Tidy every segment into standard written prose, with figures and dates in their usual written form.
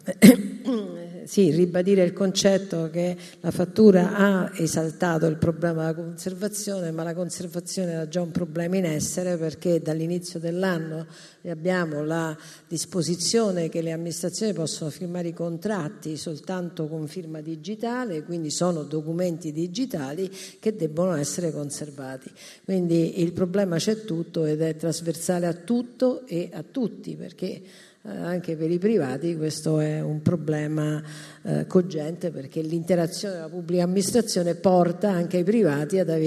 Sì, ribadire il concetto che la fattura ha esaltato il problema della conservazione, ma la conservazione era già un problema in essere, perché dall'inizio dell'anno abbiamo la disposizione che le amministrazioni possono firmare i contratti soltanto con firma digitale, quindi sono documenti digitali che debbono essere conservati. Quindi il problema c'è tutto ed è trasversale a tutto e a tutti, perché anche per i privati questo è un problema cogente, perché l'interazione della pubblica amministrazione porta anche ai privati a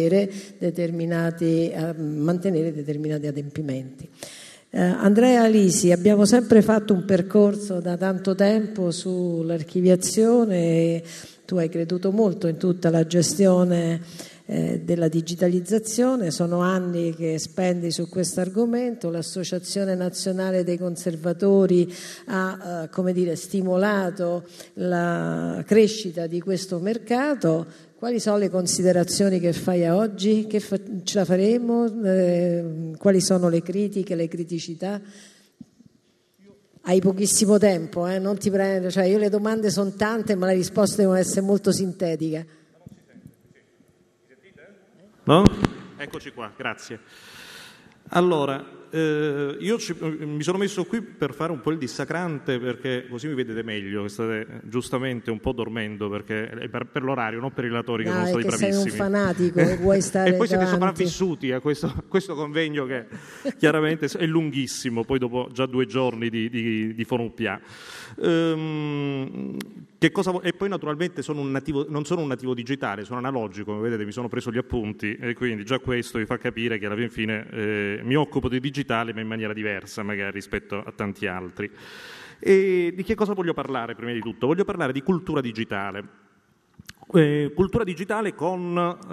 mantenere determinati adempimenti. Andrea Lisi, abbiamo sempre fatto un percorso da tanto tempo sull'archiviazione e tu hai creduto molto in tutta la gestione della digitalizzazione, sono anni che spendi su questo argomento, l'Associazione Nazionale dei Conservatori ha stimolato la crescita di questo mercato. Quali sono le considerazioni che fai a oggi? Ce la faremo? Quali sono le critiche, le criticità? Hai pochissimo tempo, non ti prendo, io le domande sono tante ma le risposte devono essere molto sintetiche. No? Eccoci qua, grazie. Allora, io mi sono messo qui per fare un po' il dissacrante, perché così mi vedete meglio, che state giustamente un po' dormendo, perché è per l'orario, non per i relatori che sono stati bravissimi. Sei un fanatico e vuoi stare e poi siete davanti. sopravvissuti a questo convegno che chiaramente è lunghissimo, poi dopo già 2 giorni di Forum PA. E poi naturalmente non sono un nativo digitale, sono analogico, come vedete mi sono preso gli appunti e quindi già questo vi fa capire che alla fine mi occupo di digitale ma in maniera diversa magari rispetto a tanti altri. E di che cosa voglio parlare prima di tutto? Voglio parlare di cultura digitale. Cultura digitale con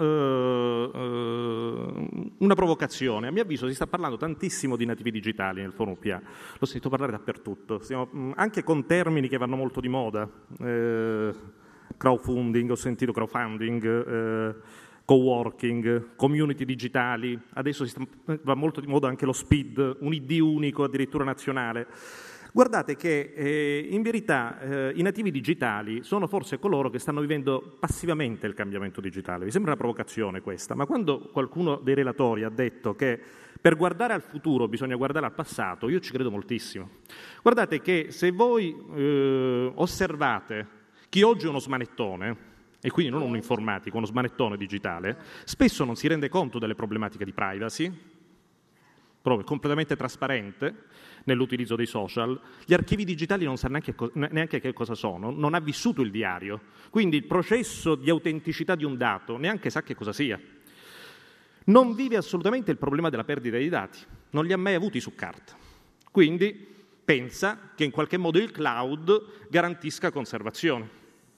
una provocazione. A mio avviso si sta parlando tantissimo di nativi digitali nel Forum PA, l'ho sentito parlare dappertutto, anche con termini che vanno molto di moda, crowdfunding, ho sentito crowdfunding, co-working, community digitali, adesso va molto di moda anche lo SPID, un ID unico addirittura nazionale. Guardate che in verità i nativi digitali sono forse coloro che stanno vivendo passivamente il cambiamento digitale. Vi sembra una provocazione questa, ma quando qualcuno dei relatori ha detto che per guardare al futuro bisogna guardare al passato, io ci credo moltissimo. Guardate che se voi osservate chi oggi è uno smanettone, e quindi non un informatico, uno smanettone digitale, spesso non si rende conto delle problematiche di privacy, proprio completamente trasparente nell'utilizzo dei social, gli archivi digitali non sa neanche che cosa sono, non ha vissuto il diario, quindi il processo di autenticità di un dato neanche sa che cosa sia. Non vive assolutamente il problema della perdita dei dati, non li ha mai avuti su carta, quindi pensa che in qualche modo il cloud garantisca conservazione.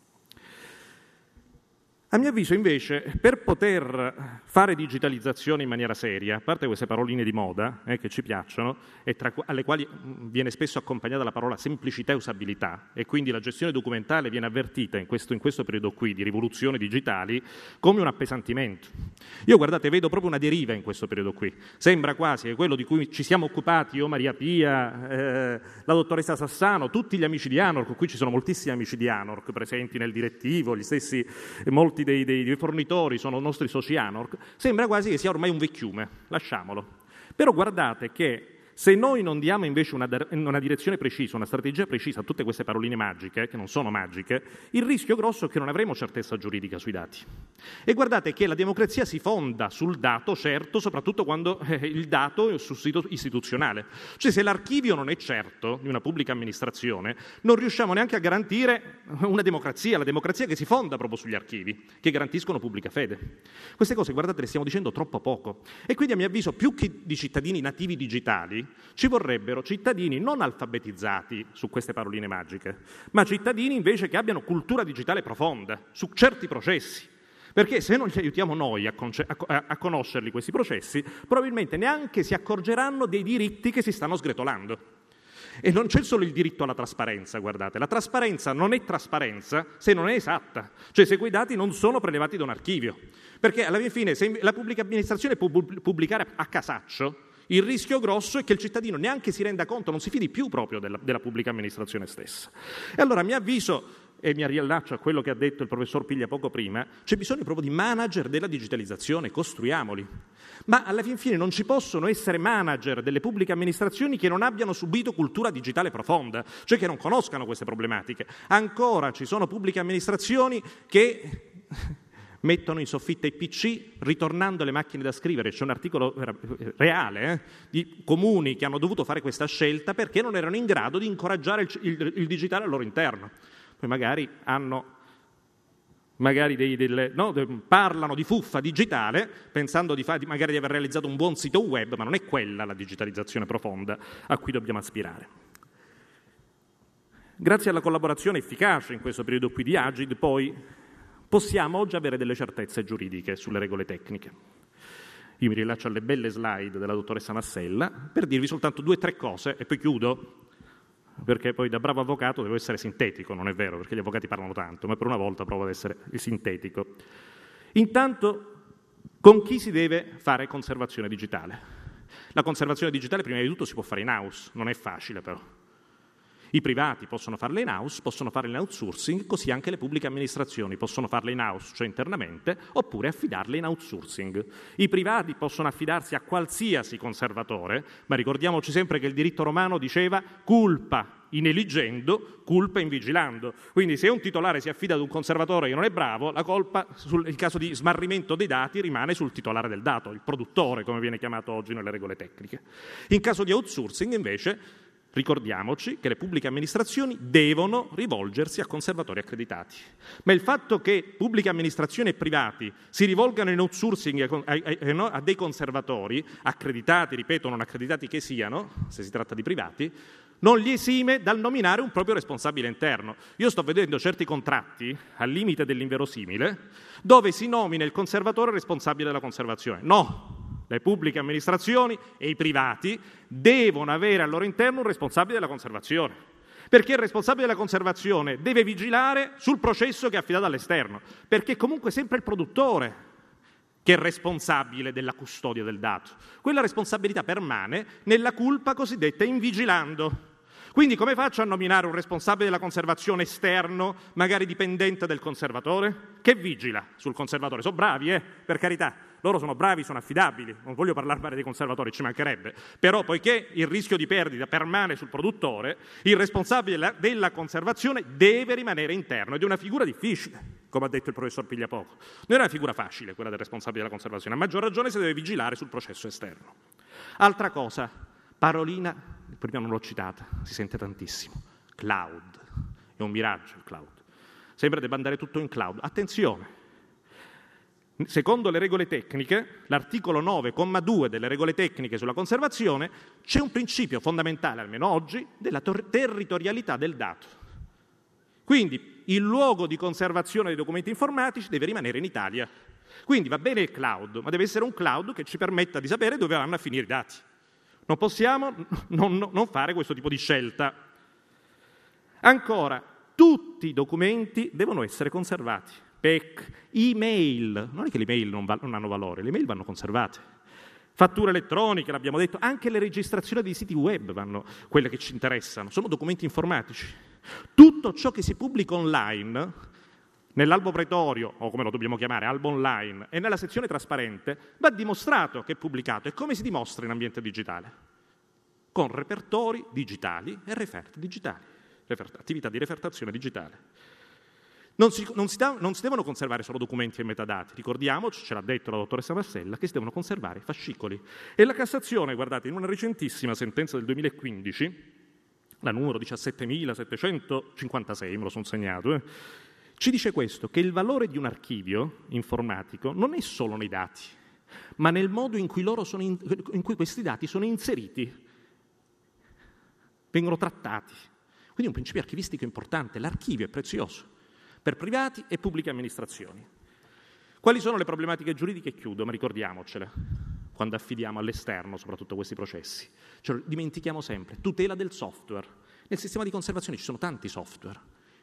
A mio avviso, invece, per poter fare digitalizzazione in maniera seria, a parte queste paroline di moda che ci piacciono, e alle quali viene spesso accompagnata la parola semplicità e usabilità, e quindi la gestione documentale viene avvertita in questo periodo qui di rivoluzioni digitali come un appesantimento. Io, guardate, vedo proprio una deriva in questo periodo qui. Sembra quasi che quello di cui ci siamo occupati io, Maria Pia, la dottoressa Sassano, tutti gli amici di ANORC, qui ci sono moltissimi amici di ANORC presenti nel direttivo, gli stessi molti dei fornitori sono nostri soci ANORC, sembra quasi che sia ormai un vecchiume, lasciamolo. Però guardate che se noi non diamo invece una direzione precisa, una strategia precisa a tutte queste paroline magiche, che non sono magiche, il rischio grosso è che non avremo certezza giuridica sui dati. E guardate che la democrazia si fonda sul dato, certo, soprattutto quando il dato è sul sito istituzionale. Cioè se l'archivio non è certo di una pubblica amministrazione, non riusciamo neanche a garantire una democrazia, la democrazia che si fonda proprio sugli archivi, che garantiscono pubblica fede. Queste cose, guardate, le stiamo dicendo troppo poco. E quindi a mio avviso, più che di cittadini nativi digitali, ci vorrebbero cittadini non alfabetizzati su queste paroline magiche, ma cittadini invece che abbiano cultura digitale profonda su certi processi. Perché se non li aiutiamo noi a conoscerli questi processi, probabilmente neanche si accorgeranno dei diritti che si stanno sgretolando. E non c'è solo il diritto alla trasparenza, guardate, la trasparenza non è trasparenza se non è esatta, cioè se quei dati non sono prelevati da un archivio. Perché alla fine se la pubblica amministrazione può pubblicare a casaccio Il rischio grosso è che il cittadino neanche si renda conto, non si fidi più proprio della pubblica amministrazione stessa. E allora, a mio avviso, e mi riallaccio a quello che ha detto il professor Piglia poco prima, c'è bisogno proprio di manager della digitalizzazione, costruiamoli. Ma alla fin fine non ci possono essere manager delle pubbliche amministrazioni che non abbiano subito cultura digitale profonda, cioè che non conoscano queste problematiche. Ancora ci sono pubbliche amministrazioni che mettono in soffitta i PC ritornando alle macchine da scrivere. C'è un articolo reale di comuni che hanno dovuto fare questa scelta perché non erano in grado di incoraggiare il digitale al loro interno. Poi parlano di fuffa digitale pensando magari di aver realizzato un buon sito web, ma non è quella la digitalizzazione profonda a cui dobbiamo aspirare. Grazie alla collaborazione efficace in questo periodo qui di Agid, poi possiamo oggi avere delle certezze giuridiche sulle regole tecniche. Io mi rilascio alle belle slide della dottoressa Massella per dirvi soltanto 2 o 3 cose e poi chiudo, perché poi da bravo avvocato devo essere sintetico, non è vero, perché gli avvocati parlano tanto, ma per una volta provo ad essere sintetico. Intanto, con chi si deve fare conservazione digitale? La conservazione digitale prima di tutto si può fare in house, non è facile però. I privati possono farle in house, possono farle in outsourcing, così anche le pubbliche amministrazioni possono farle in house, cioè internamente, oppure affidarle in outsourcing. I privati possono affidarsi a qualsiasi conservatore, ma ricordiamoci sempre che il diritto romano diceva culpa in eligendo, culpa in vigilando. Quindi se un titolare si affida ad un conservatore che non è bravo, la colpa, in caso di smarrimento dei dati, rimane sul titolare del dato, il produttore, come viene chiamato oggi nelle regole tecniche. In caso di outsourcing, invece, ricordiamoci che le pubbliche amministrazioni devono rivolgersi a conservatori accreditati. Ma il fatto che pubbliche amministrazioni e privati si rivolgano in outsourcing a dei conservatori, accreditati, ripeto, non accreditati che siano, se si tratta di privati, non li esime dal nominare un proprio responsabile interno. Io sto vedendo certi contratti, al limite dell'inverosimile, dove si nomina il conservatore responsabile della conservazione. No! Le pubbliche amministrazioni e i privati devono avere al loro interno un responsabile della conservazione, perché il responsabile della conservazione deve vigilare sul processo che è affidato all'esterno, perché comunque è sempre il produttore che è responsabile della custodia del dato. Quella responsabilità permane nella culpa cosiddetta invigilando. Quindi come faccio a nominare un responsabile della conservazione esterno, magari dipendente del conservatore, che vigila sul conservatore? Sono bravi, per carità. Loro sono bravi, sono affidabili, non voglio parlare male dei conservatori, ci mancherebbe, però poiché il rischio di perdita permane sul produttore, il responsabile della conservazione deve rimanere interno ed è una figura difficile, come ha detto il professor Piglia poco. Non è una figura facile quella del responsabile della conservazione, a maggior ragione se deve vigilare sul processo esterno. Altra cosa, parolina, prima non l'ho citata, si sente tantissimo, cloud, è un miraggio il cloud, sembra debba andare tutto in cloud, attenzione. Secondo le regole tecniche, l'articolo 9,2 delle regole tecniche sulla conservazione, c'è un principio fondamentale, almeno oggi, della territorialità del dato. Quindi il luogo di conservazione dei documenti informatici deve rimanere in Italia. Quindi va bene il cloud, ma deve essere un cloud che ci permetta di sapere dove vanno a finire i dati. Non possiamo non fare questo tipo di scelta. Ancora, tutti i documenti devono essere conservati. PEC, email, non è che le email non hanno valore, le email vanno conservate. Fatture elettroniche, l'abbiamo detto, anche le registrazioni dei siti web vanno, quelle che ci interessano, sono documenti informatici. Tutto ciò che si pubblica online, nell'albo pretorio, o come lo dobbiamo chiamare, albo online, e nella sezione trasparente, va dimostrato che è pubblicato. E come si dimostra in ambiente digitale? Con repertori digitali e refert digitali, attività di refertazione digitale. Non si devono conservare solo documenti e metadati, ricordiamoci, ce l'ha detto la dottoressa Massella, che si devono conservare fascicoli. E la Cassazione, guardate, in una recentissima sentenza del 2015, la numero 17.756, me lo sono segnato, ci dice questo, che il valore di un archivio informatico non è solo nei dati, ma nel modo in cui in cui questi dati sono inseriti, vengono trattati. Quindi è un principio archivistico importante, l'archivio è prezioso per privati e pubbliche amministrazioni. Quali sono le problematiche giuridiche? Chiudo, ma ricordiamocele, quando affidiamo all'esterno soprattutto questi processi. Cioè, dimentichiamo sempre, tutela del software. Nel sistema di conservazione ci sono tanti software.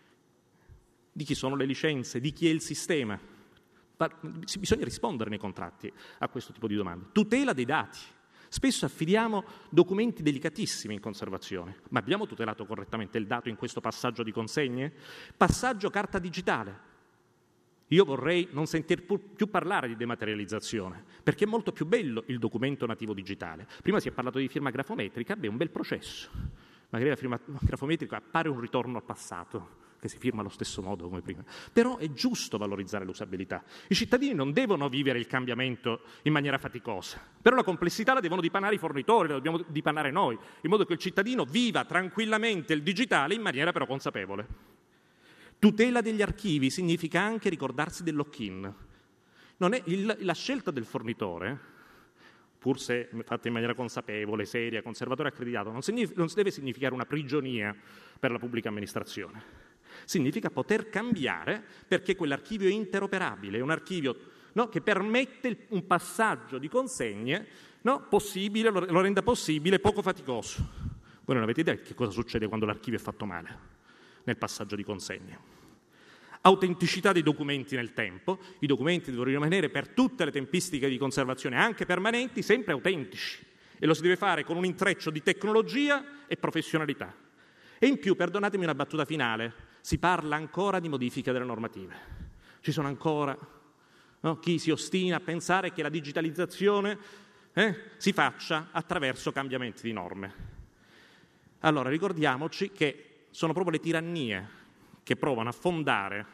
Di chi sono le licenze, di chi è il sistema. Bisogna rispondere nei contratti a questo tipo di domande. Tutela dei dati. Spesso affidiamo documenti delicatissimi in conservazione, ma abbiamo tutelato correttamente il dato in questo passaggio di consegne? Passaggio carta digitale. Io vorrei non sentir più parlare di dematerializzazione, perché è molto più bello il documento nativo digitale. Prima si è parlato di firma grafometrica, è un bel processo. Magari la firma grafometrica appare un ritorno al passato, che si firma allo stesso modo come prima. Però è giusto valorizzare l'usabilità. I cittadini non devono vivere il cambiamento in maniera faticosa, però la complessità la devono dipanare i fornitori, la dobbiamo dipanare noi, in modo che il cittadino viva tranquillamente il digitale in maniera però consapevole. Tutela degli archivi significa anche ricordarsi del lock-in. Non è la scelta del fornitore, pur se fatta in maniera consapevole, seria, conservatore accreditato, non deve significare una prigionia per la pubblica amministrazione. Significa poter cambiare perché quell'archivio è interoperabile, è un archivio che permette un passaggio di consegne possibile, lo renda possibile, poco faticoso. Voi non avete idea di che cosa succede quando l'archivio è fatto male nel passaggio di consegne. Autenticità dei documenti nel tempo. I documenti devono rimanere per tutte le tempistiche di conservazione, anche permanenti, sempre autentici. E lo si deve fare con un intreccio di tecnologia e professionalità. E in più, perdonatemi una battuta finale, si parla ancora di modifiche delle normative. Ci sono ancora chi si ostina a pensare che la digitalizzazione si faccia attraverso cambiamenti di norme. Allora, ricordiamoci che sono proprio le tirannie che provano a fondare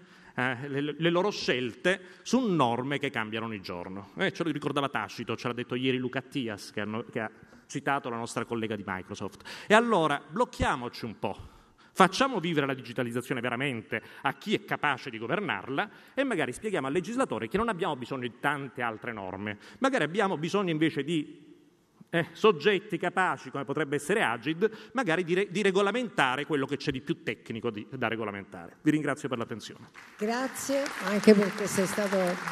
le loro scelte su norme che cambiano ogni giorno. Ce lo ricordava Tacito, ce l'ha detto ieri Luca Attias, che ha citato la nostra collega di Microsoft. E allora blocchiamoci un po', facciamo vivere la digitalizzazione veramente a chi è capace di governarla e magari spieghiamo al legislatore che non abbiamo bisogno di tante altre norme, magari abbiamo bisogno invece di soggetti capaci, come potrebbe essere Agid, magari di regolamentare quello che c'è di più tecnico da regolamentare. Vi ringrazio per l'attenzione. Grazie, anche perché sei stato